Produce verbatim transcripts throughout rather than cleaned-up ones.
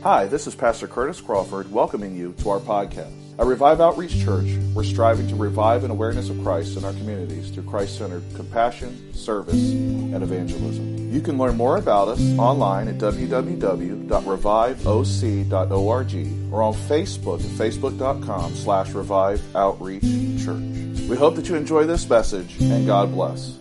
Hi, this is Pastor Curtis Crawford welcoming you to our podcast. At Revive Outreach Church, we're striving to revive an awareness of Christ in our communities through Christ-centered compassion, service, and evangelism. You can learn more about us online at w w w dot revive o c dot org or on Facebook at facebook.com slash Revive Outreach Church. We hope that you enjoy this message, and God bless.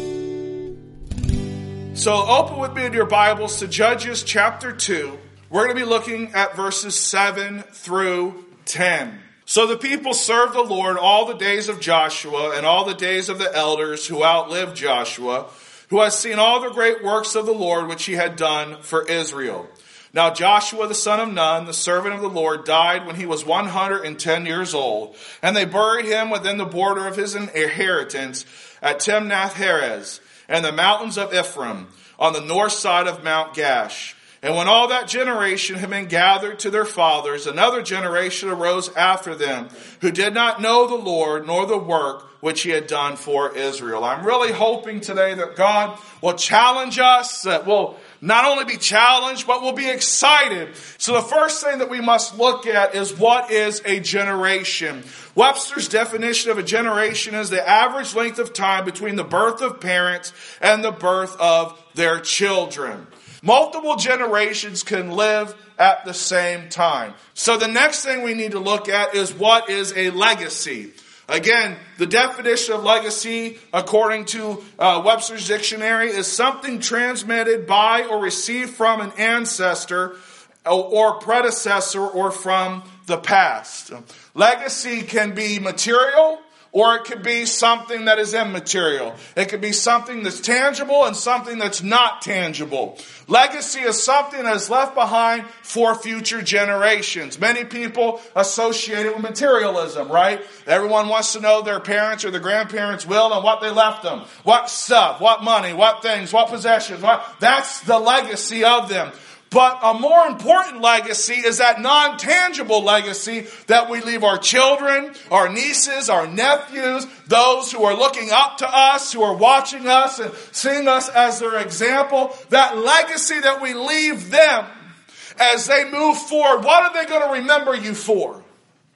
So open with me in your Bibles to Judges chapter two. We're going to be looking at verses seven through ten. So the people served the Lord all the days of Joshua and all the days of the elders who outlived Joshua, who had seen all the great works of the Lord which he had done for Israel. Now Joshua the son of Nun, the servant of the Lord, died when he was one hundred ten years old, and they buried him within the border of his inheritance at Timnath-Heres and the mountains of Ephraim on the north side of Mount Gash. And when all that generation had been gathered to their fathers, another generation arose after them, who did not know the Lord, nor the work which he had done for Israel. I'm really hoping today that God will challenge us, that we'll not only be challenged, but we'll be excited. So the first thing that we must look at is, what is a generation? Webster's definition of a generation is the average length of time between the birth of parents and the birth of their children. Multiple generations can live at the same time. So the next thing we need to look at is, what is a legacy? Again, the definition of legacy, according to uh, Webster's dictionary, is something transmitted by or received from an ancestor or predecessor or from the past. Legacy can be material, or it could be something that is immaterial. It could be something that's tangible and something that's not tangible. Legacy is something that is left behind for future generations. Many people associate it with materialism, right? Everyone wants to know their parents or their grandparents' will and what they left them. What stuff, what money, what things, what possessions. What, that's the legacy of them. But a more important legacy is that non-tangible legacy that we leave our children, our nieces, our nephews, those who are looking up to us, who are watching us and seeing us as their example. That legacy that we leave them as they move forward. What are they going to remember you for?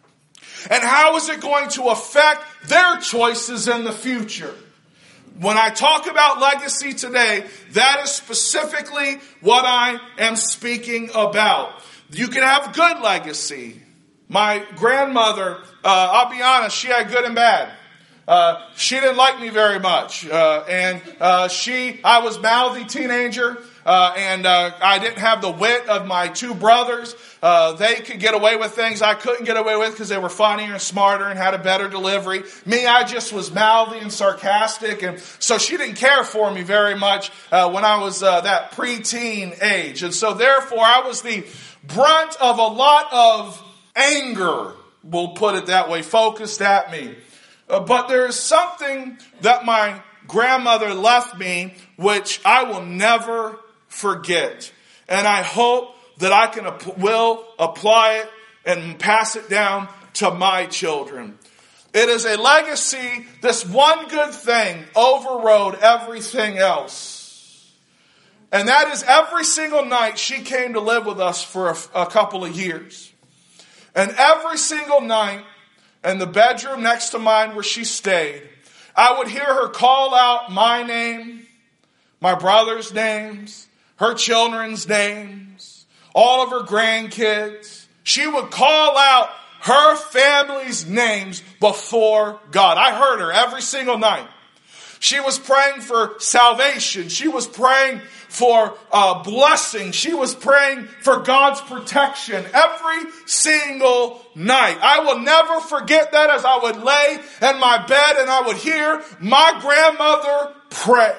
And how is it going to affect their choices in the future? When I talk about legacy today, that is specifically what I am speaking about. You can have good legacy. My grandmother, uh, I'll be honest, she had good and bad. Uh, she didn't like me very much. Uh, and uh, she, I was mouthy teenager. Uh, and uh, I didn't have the wit of my two brothers. Uh, they could get away with things I couldn't get away with because they were funnier and smarter and had a better delivery. Me, I just was mouthy and sarcastic, and so she didn't care for me very much uh, when I was uh, that preteen age. And so therefore, I was the brunt of a lot of anger, we'll put it that way, focused at me. Uh, but there is something that my grandmother left me which I will never forget. And I hope that I can will apply it and pass it down to my children. It is a legacy. This one good thing overrode everything else. And that is, every single night she came to live with us for a, a couple of years. And every single night in the bedroom next to mine where she stayed, I would hear her call out my name, my brother's names, her children's names, all of her grandkids. She would call out her family's names before God. I heard her every single night. She was praying for salvation. She was praying for uh, blessing. She was praying for God's protection every single night. I will never forget that, as I would lay in my bed and I would hear my grandmother pray.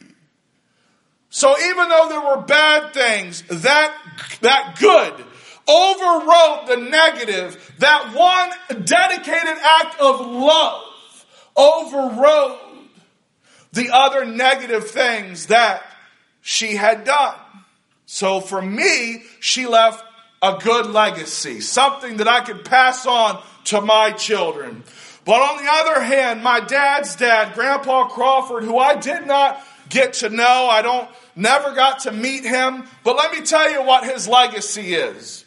So even though there were bad things, that, that good overrode the negative. That one dedicated act of love overrode the other negative things that she had done. So for me, she left a good legacy, something that I could pass on to my children. But on the other hand, my dad's dad, Grandpa Crawford, who I did not get to know, I don't never got to meet him, but let me tell you what his legacy is.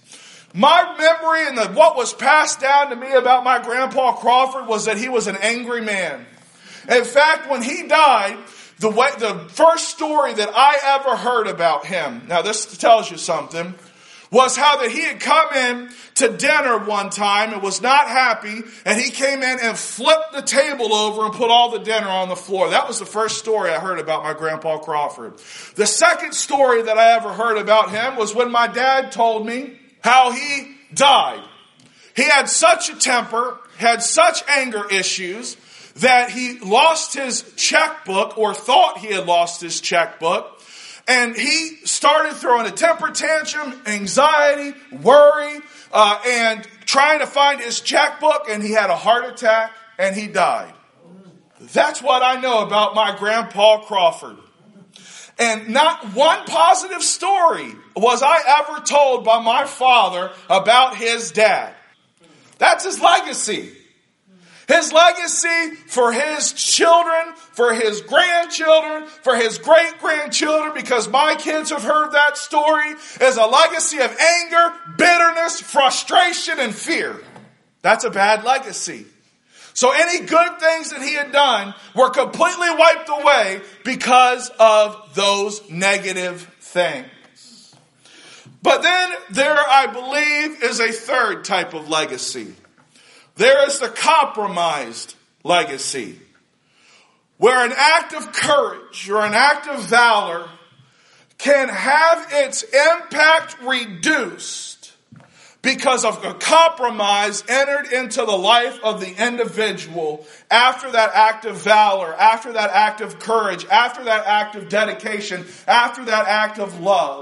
My memory and the, what was passed down to me about my Grandpa Crawford was that he was an angry man. In fact, when he died, the way, the first story that I ever heard about him, now this tells you something, was how that he had come in to dinner one time and was not happy, and he came in and flipped the table over and put all the dinner on the floor. That was the first story I heard about my Grandpa Crawford. The second story that I ever heard about him was when my dad told me how he died. He had such a temper, had such anger issues, that he lost his checkbook, or thought he had lost his checkbook. And he started throwing a temper tantrum, anxiety, worry, uh, and trying to find his checkbook. And he had a heart attack and he died. That's what I know about my Grandpa Crawford. And not one positive story was I ever told by my father about his dad. That's his legacy. His legacy for his children, for his grandchildren, for his great-grandchildren, because my kids have heard that story, is a legacy of anger, bitterness, frustration, and fear. That's a bad legacy. So any good things that he had done were completely wiped away because of those negative things. But then there, I believe, is a third type of legacy. There is the compromised legacy, where an act of courage or an act of valor can have its impact reduced because of a compromise entered into the life of the individual after that act of valor, after that act of courage, after that act of dedication, after that act of love.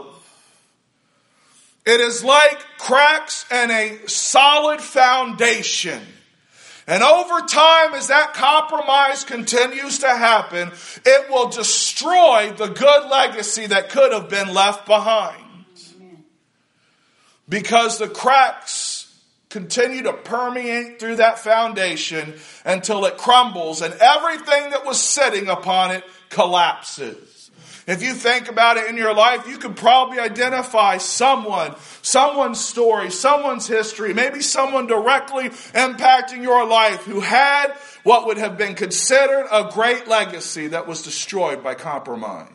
It is like cracks in a solid foundation. And over time, as that compromise continues to happen, it will destroy the good legacy that could have been left behind. Because the cracks continue to permeate through that foundation until it crumbles and everything that was sitting upon it collapses. If you think about it in your life, you could probably identify someone, someone's story, someone's history, maybe someone directly impacting your life who had what would have been considered a great legacy that was destroyed by compromise.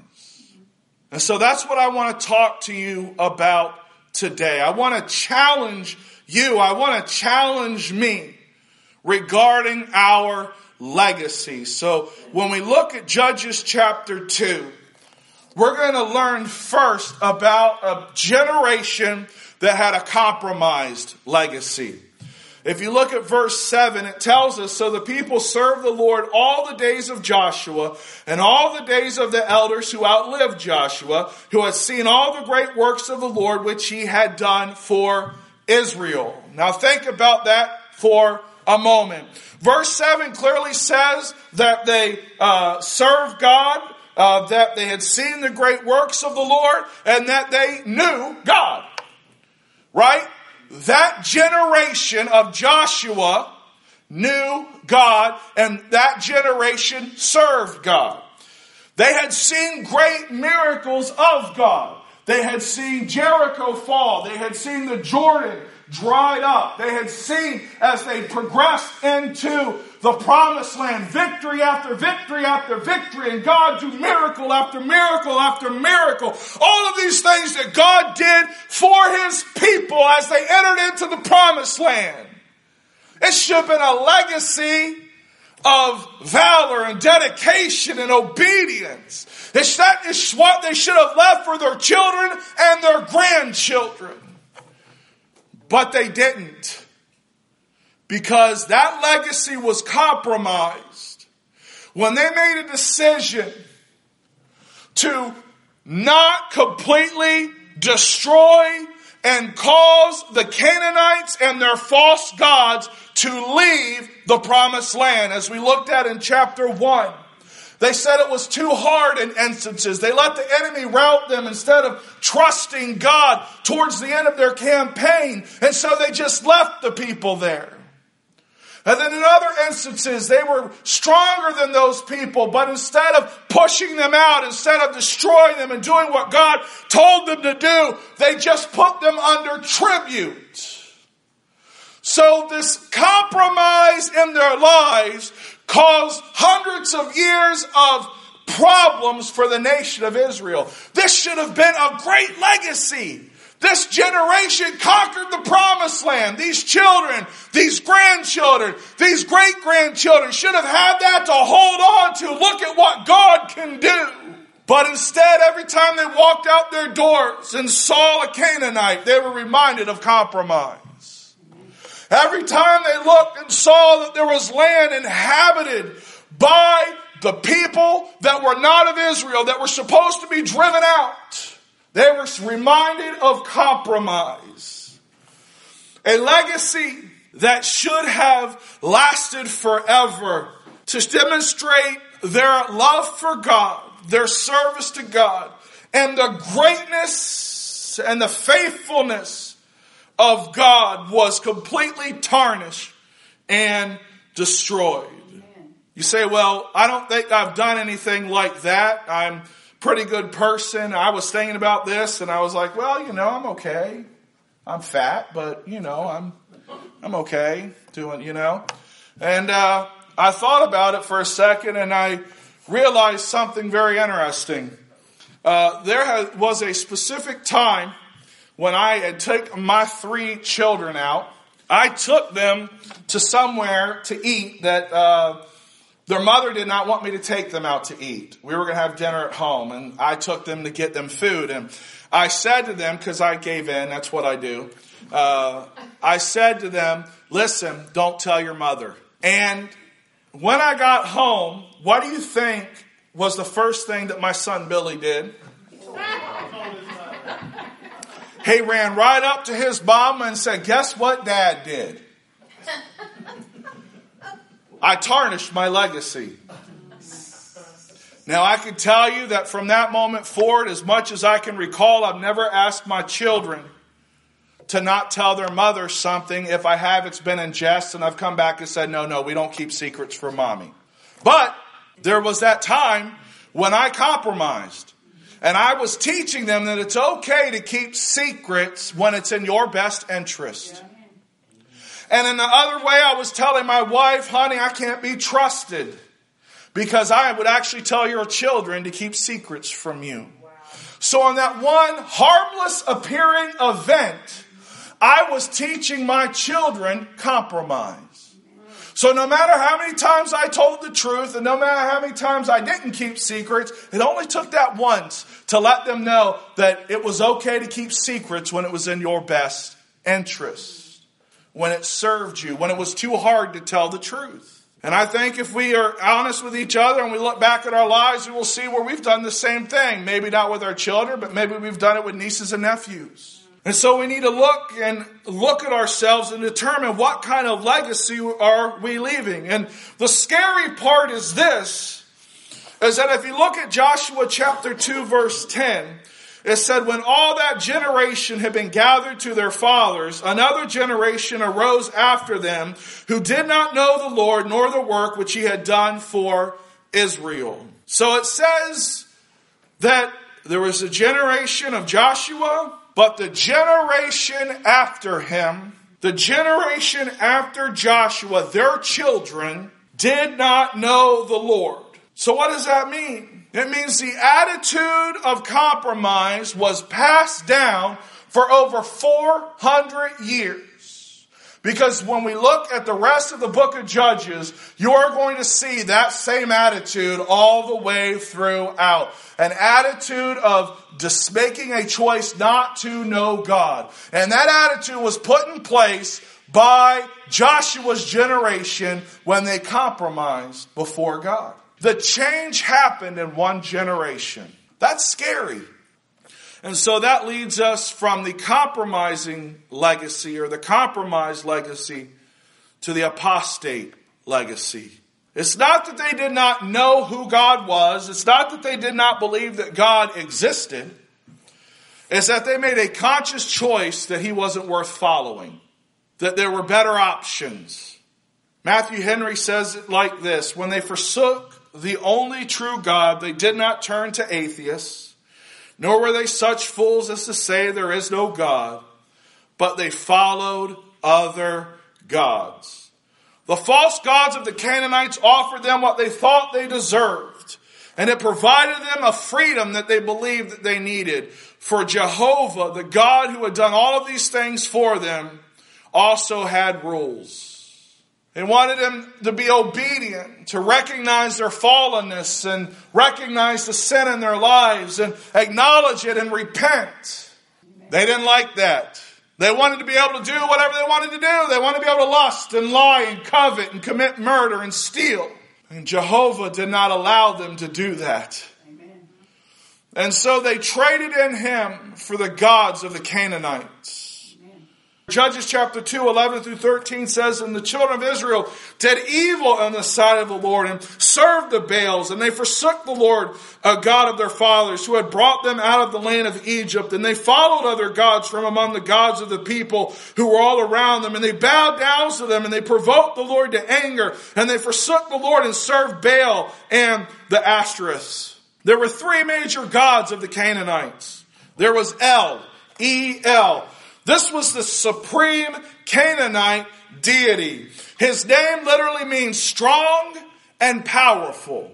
And so that's what I want to talk to you about today. I want to challenge you. I want to challenge me regarding our legacy. So when we look at Judges chapter two, we're going to learn first about a generation that had a compromised legacy. If you look at verse seven, it tells us, so the people served the Lord all the days of Joshua and all the days of the elders who outlived Joshua, who had seen all the great works of the Lord which he had done for Israel. Now think about that for a moment. Verse seven clearly says that they uh, served God, Uh, that they had seen the great works of the Lord, and that they knew God. Right? That generation of Joshua knew God, and that generation served God. They had seen great miracles of God. They had seen Jericho fall. They had seen the Jordan dried up. They had seen, as they progressed into the promised land, victory after victory after victory, and God do miracle after miracle after miracle. All of these things that God did for his people as they entered into the promised land. It should have been a legacy of valor and dedication and obedience. It's that is what they should have left for their children and their grandchildren. But they didn't. Because that legacy was compromised when they made a decision to not completely destroy and cause the Canaanites and their false gods to leave the promised land. As we looked at in chapter one, they said it was too hard in instances. They let the enemy rout them instead of trusting God towards the end of their campaign. And so they just left the people there. And then in other instances, they were stronger than those people, but instead of pushing them out, instead of destroying them and doing what God told them to do, they just put them under tribute. So this compromise in their lives caused hundreds of years of problems for the nation of Israel. This should have been a great legacy. This generation conquered the promised land. These children, these grandchildren, these great-grandchildren should have had that to hold on to. Look at what God can do. But instead, every time they walked out their doors and saw a Canaanite, they were reminded of compromise. Every time they looked and saw that there was land inhabited by the people that were not of Israel, that were supposed to be driven out, they were reminded of compromise. A legacy that should have lasted forever to demonstrate their love for God, their service to God, and the greatness and the faithfulness of God was completely tarnished and destroyed. You say, well, I don't think I've done anything like that. I'm pretty good person. I was thinking about this and I was like, well, you know, I'm okay. I'm fat, but you know, I'm, I'm okay doing, you know, and, uh, I thought about it for a second and I realized something very interesting. Uh, there has, was a specific time when I had taken my three children out. I took them to somewhere to eat that, uh, their mother did not want me to take them out to eat. We were going to have dinner at home, and I took them to get them food. And I said to them, because I gave in, that's what I do. Uh, I said to them, listen, don't tell your mother. And when I got home, what do you think was the first thing that my son Billy did? He ran right up to his mom and said, guess what Dad did? I tarnished my legacy. Now I can tell you that from that moment forward, as much as I can recall, I've never asked my children to not tell their mother something. If I have, it's been in jest, and I've come back and said, no, no, we don't keep secrets from mommy. But there was that time when I compromised. And I was teaching them that it's okay to keep secrets when it's in your best interest. And in the other way, I was telling my wife, honey, I can't be trusted because I would actually tell your children to keep secrets from you. Wow. So on that one harmless appearing event, I was teaching my children compromise. So no matter how many times I told the truth and no matter how many times I didn't keep secrets, it only took that once to let them know that it was okay to keep secrets when it was in your best interest. When it served you, when it was too hard to tell the truth. And I think if we are honest with each other and we look back at our lives, we will see where we've done the same thing. Maybe not with our children, but maybe we've done it with nieces and nephews. And so we need to look and look at ourselves and determine what kind of legacy are we leaving. And the scary part is this, is that if you look at Joshua chapter two, verse ten, it said, when all that generation had been gathered to their fathers, another generation arose after them who did not know the Lord nor the work which he had done for Israel. So it says that there was a generation of Joshua, but the generation after him, the generation after Joshua, their children did not know the Lord. So what does that mean? It means the attitude of compromise was passed down for over four hundred years. Because when we look at the rest of the book of Judges, you are going to see that same attitude all the way throughout. An attitude of just making a choice not to know God. And that attitude was put in place by Joshua's generation when they compromised before God. The change happened in one generation. That's scary. And so that leads us from the compromising legacy or the compromised legacy to the apostate legacy. It's not that they did not know who God was. It's not that they did not believe that God existed. It's that they made a conscious choice that he wasn't worth following, that there were better options. Matthew Henry says it like this: when they forsook the only true God, they did not turn to atheists, nor were they such fools as to say there is no God, but they followed other gods. The false gods of the Canaanites offered them what they thought they deserved, and it provided them a freedom that they believed that they needed. For Jehovah, the God who had done all of these things for them, also had rules. They wanted them to be obedient, to recognize their fallenness and recognize the sin in their lives and acknowledge it and repent. They didn't like that. They wanted to be able to do whatever they wanted to do. They wanted to be able to lust and lie and covet and commit murder and steal. And Jehovah did not allow them to do that. Amen. And so they traded in him for the gods of the Canaanites. Judges chapter two, eleven through thirteen says, and the children of Israel did evil in the sight of the Lord and served the Baals, and they forsook the Lord, a God of their fathers, who had brought them out of the land of Egypt. And they followed other gods from among the gods of the people who were all around them. And they bowed down to them, and they provoked the Lord to anger. And they forsook the Lord and served Baal and the Ashtoreths. There were three major gods of the Canaanites. There was El, E L. This was the supreme Canaanite deity. His name literally means strong and powerful.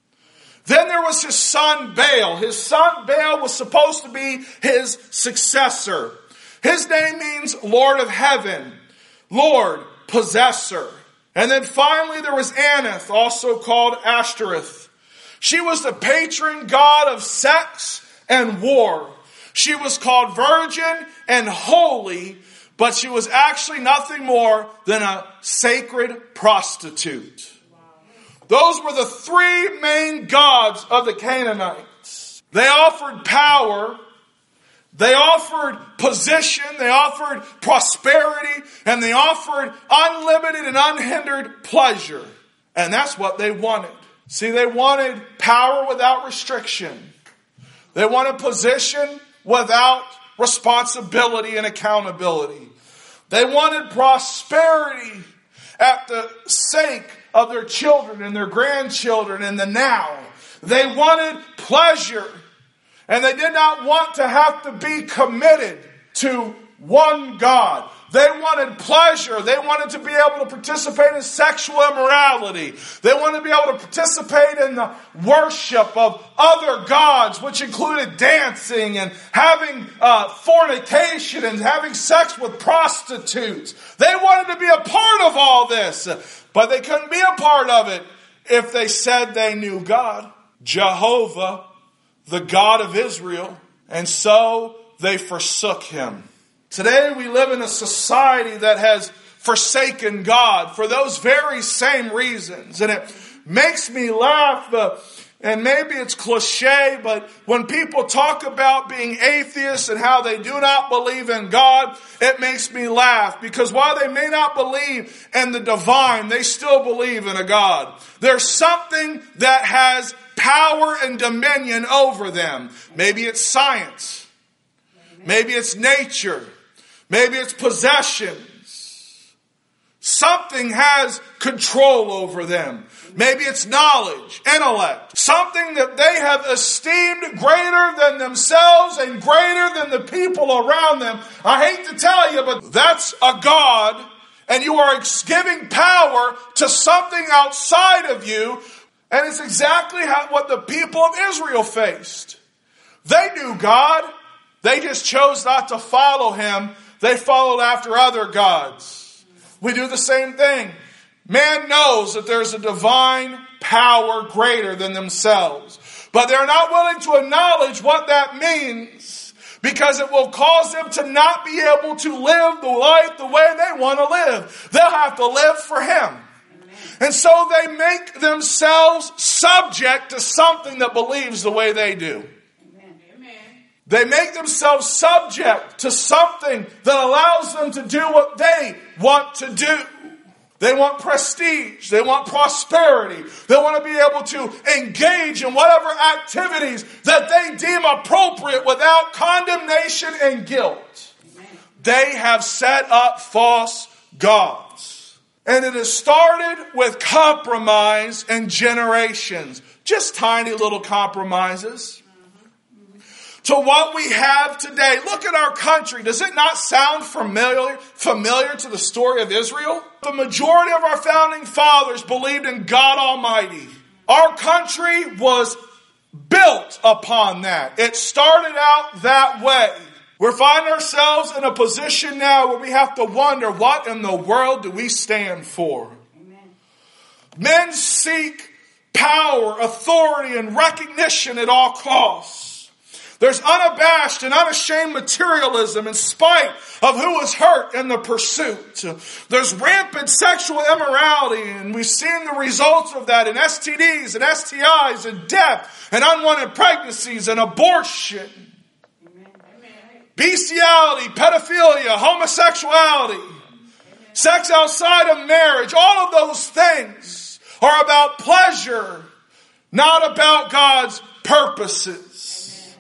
Then there was his son Baal. His son Baal was supposed to be his successor. His name means Lord of Heaven, Lord, possessor. And then finally there was Anath, also called Ashtoreth. She was the patron god of sex and war. She was called virgin and holy, but she was actually nothing more than a sacred prostitute. Those were the three main gods of the Canaanites. They offered power, they offered position, they offered prosperity, and they offered unlimited and unhindered pleasure. And that's what they wanted. See, they wanted power without restriction. They wanted position without responsibility and accountability. They wanted prosperity at the sake of their children and their grandchildren in the now. They wanted pleasure, and they did not want to have to be committed to one God. They wanted pleasure. They wanted to be able to participate in sexual immorality. They wanted to be able to participate in the worship of other gods, which included dancing and having uh, fornication and having sex with prostitutes. They wanted to be a part of all this, but they couldn't be a part of it if they said they knew God, Jehovah, the God of Israel, and so they forsook him. Today we live in a society that has forsaken God for those very same reasons. And it makes me laugh, uh, and maybe it's cliche, but when people talk about being atheists and how they do not believe in God, it makes me laugh. Because while they may not believe in the divine, they still believe in a God. There's something that has power and dominion over them. Maybe it's science. Maybe it's nature. Maybe it's possessions. Something has control over them. Maybe it's knowledge, intellect. Something that they have esteemed greater than themselves and greater than the people around them. I hate to tell you, but that's a God, and you are giving power to something outside of you. And it's exactly how, what the people of Israel faced. They knew God. They just chose not to follow him. They followed after other gods. We do the same thing. Man knows that there's a divine power greater than themselves, but they're not willing to acknowledge what that means, because it will cause them to not be able to live the life the way they want to live. They'll have to live for him. And so they make themselves subject to something that believes the way they do. They make themselves subject to something that allows them to do what they want to do. They want prestige. They want prosperity. They want to be able to engage in whatever activities that they deem appropriate without condemnation and guilt. Amen. They have set up false gods. And it has started with compromise and generations. Just tiny little compromises. to what we have today. Look at our country. Does it not sound familiar, familiar to the story of Israel? The majority of our founding fathers believed in God Almighty. Our country was built upon that. It started out that way. We're finding ourselves in a position now where we have to wonder, what in the world do we stand for? Amen. Men seek power, authority, and recognition at all costs. There's unabashed and unashamed materialism in spite of who is hurt in the pursuit. There's rampant sexual immorality, and we've seen the results of that in S T Ds and S T Is and death and unwanted pregnancies and abortion. Bestiality, pedophilia, homosexuality, sex outside of marriage, all of those things are about pleasure, not about God's purposes.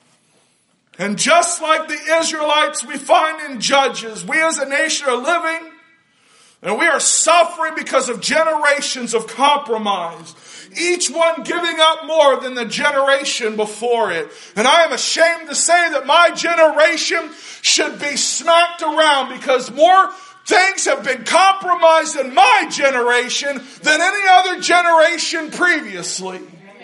And just like the Israelites we find in Judges, we as a nation are living and we are suffering because of generations of compromise. Each one giving up more than the generation before it. And I am ashamed to say that my generation should be smacked around because more things have been compromised in my generation than any other generation previously.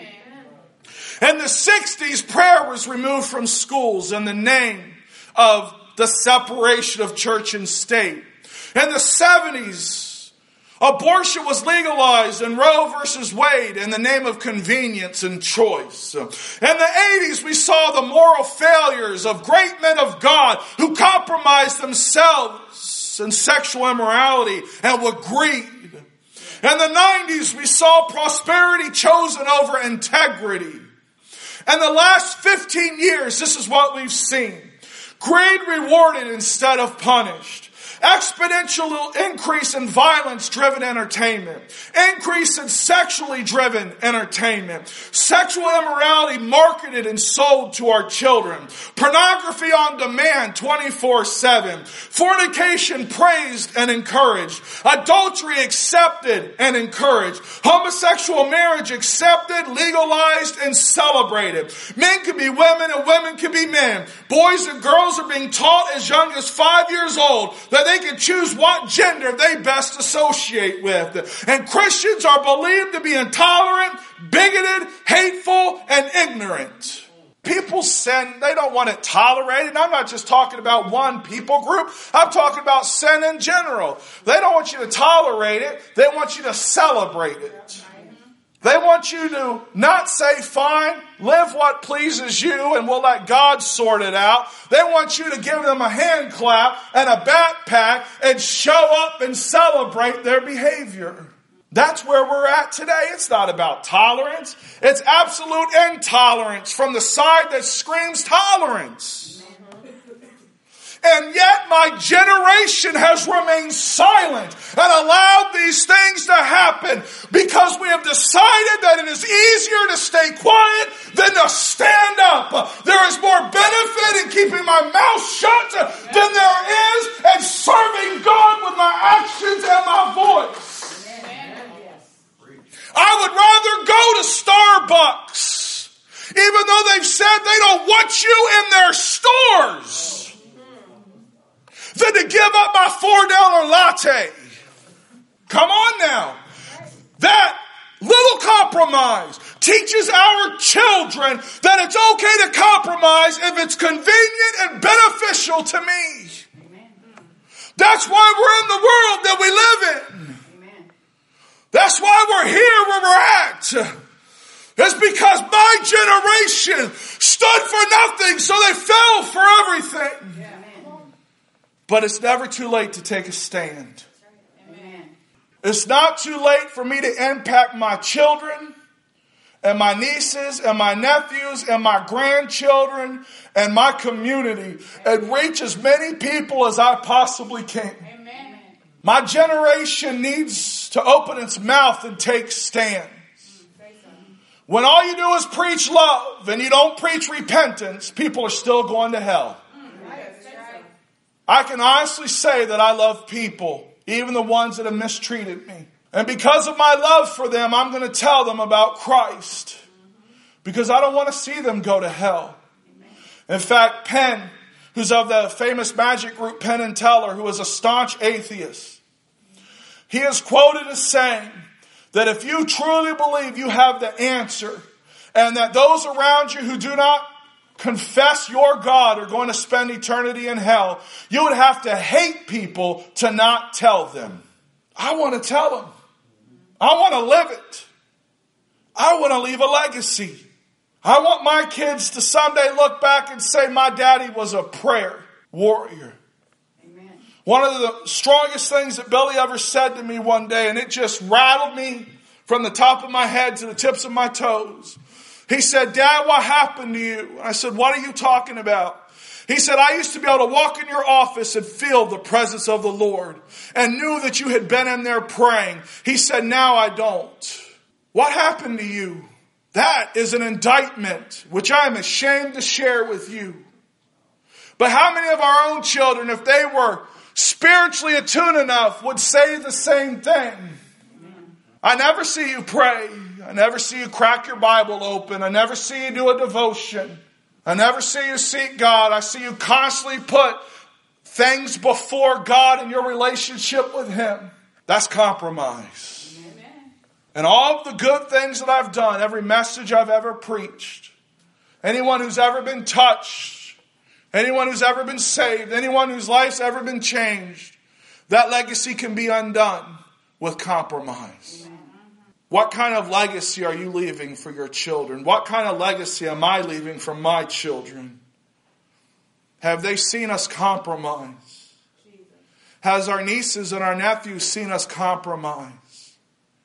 In the sixties, prayer was removed from schools in the name of the separation of church and state. In the seventies, abortion was legalized in Roe versus Wade in the name of convenience and choice. In the eighties, we saw the moral failures of great men of God who compromised themselves in sexual immorality and with greed. In the nineties, we saw prosperity chosen over integrity. In the last fifteen years, this is what we've seen. Greed rewarded instead of punished. Exponential increase in violence-driven entertainment. Increase in sexually-driven entertainment. Sexual immorality marketed and sold to our children. Pornography on demand twenty-four seven. Fornication praised and encouraged. Adultery accepted and encouraged. Homosexual marriage accepted, legalized, and celebrated. Men can be women and women can be men. Boys and girls are being taught as young as five years old that they They can choose what gender they best associate with. And Christians are believed to be intolerant, bigoted, hateful, and ignorant. People sin, they don't want it tolerated. I'm not just talking about one people group. I'm talking about sin in general. They don't want you to tolerate it. They want you to celebrate it. They want you to not say, fine, live what pleases you, and we'll let God sort it out. They want you to give them a hand clap and a backpack and show up and celebrate their behavior. That's where we're at today. It's not about tolerance. It's absolute intolerance from the side that screams tolerance. And yet my generation has remained silent and allowed these things to happen because we have decided that it is easier to stay quiet than to stand up. There is more benefit in keeping my mouth shut than there is in serving God with my actions and my voice. I would rather go to Starbucks, even though they've said they don't want you in their stores, than to give up my four dollar latte. Come on now. That little compromise teaches our children that it's okay to compromise if it's convenient and beneficial to me. That's why we're in the world that we live in. That's why we're here where we're at. It's because my generation stood for nothing, so they fell for everything. But it's never too late to take a stand. Amen. It's not too late for me to impact my children and my nieces and my nephews and my grandchildren and my community and reach as many people as I possibly can. Amen. My generation needs to open its mouth and take stands. When all you do is preach love and you don't preach repentance, people are still going to hell. I can honestly say that I love people, even the ones that have mistreated me. And because of my love for them, I'm going to tell them about Christ. Because I don't want to see them go to hell. In fact, Penn, who's of the famous magic group Penn and Teller, who is a staunch atheist, he is quoted as saying that if you truly believe you have the answer and that those around you who do not confess your God are going to spend eternity in hell, you would have to hate people to not tell them. I want to tell them. I want to live it. I want to leave a legacy. I want my kids to someday look back and say, my daddy was a prayer warrior. Amen. One of the strongest things that Billy ever said to me one day, and it just rattled me from the top of my head to the tips of my toes. He said, Dad, what happened to you? I said, what are you talking about? He said, I used to be able to walk in your office and feel the presence of the Lord and knew that you had been in there praying. He said, now I don't. What happened to you? That is an indictment which I am ashamed to share with you. But how many of our own children, if they were spiritually attuned enough, would say the same thing? I never see you pray. I never see you crack your Bible open. I never see you do a devotion. I never see you seek God. I see you constantly put things before God in your relationship with Him. That's compromise. Amen. And all of the good things that I've done, every message I've ever preached, anyone who's ever been touched, anyone who's ever been saved, anyone whose life's ever been changed, that legacy can be undone with compromise. Amen. What kind of legacy are you leaving for your children? What kind of legacy am I leaving for my children? Have they seen us compromise? Jesus. Has our nieces and our nephews seen us compromise?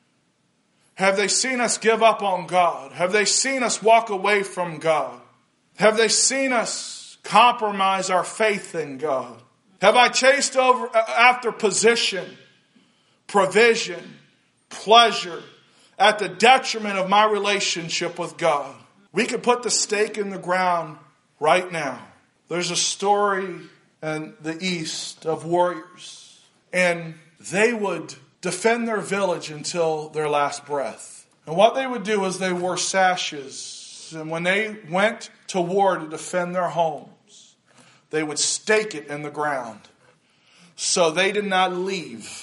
Have they seen us give up on God? Have they seen us walk away from God? Have they seen us compromise our faith in God? Have I chased over after position, provision, pleasure, at the detriment of my relationship with God? We could put the stake in the ground right now. There's a story in the East of warriors, and they would defend their village until their last breath. And what they would do is they wore sashes, and when they went to war to defend their homes, they would stake it in the ground so they did not leave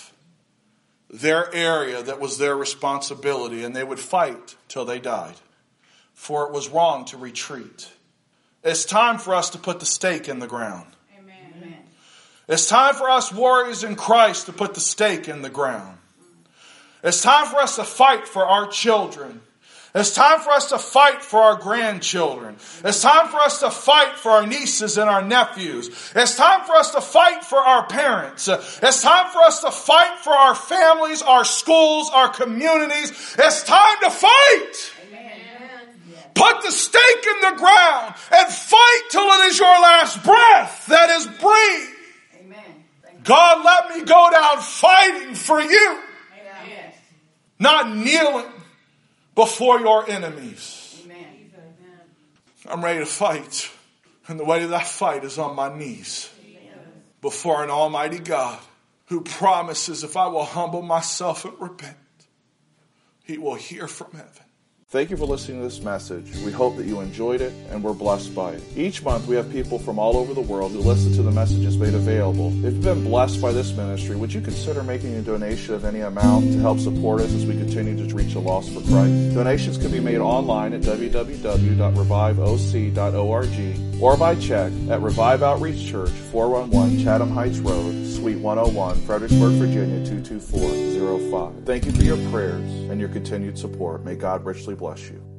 their area that was their responsibility, and they would fight till they died. For it was wrong to retreat. It's time for us to put the stake in the ground. Amen. It's time for us warriors in Christ to put the stake in the ground. It's time for us to fight for our children. It's time for us to fight for our grandchildren. It's time for us to fight for our nieces and our nephews. It's time for us to fight for our parents. It's time for us to fight for our families, our schools, our communities. It's time to fight. Amen. Put the stake in the ground and fight till it is your last breath that is breathed. Amen. God, let me go down fighting for you. Amen. Not kneeling before your enemies. Amen. I'm ready to fight. And the way to that fight is on my knees. Amen. Before an almighty God who promises if I will humble myself and repent, He will hear from heaven. Thank you for listening to this message. We hope that you enjoyed it and were blessed by it. Each month we have people from all over the world who listen to the messages made available. If you've been blessed by this ministry, would you consider making a donation of any amount to help support us as we continue to reach the lost for Christ? Donations can be made online at w w w dot revive o c dot org or by check at Revive Outreach Church, four one one Chatham Heights Road, Suite one oh one, Fredericksburg, Virginia, two two four zero five. Thank you for your prayers and your continued support. May God richly bless you.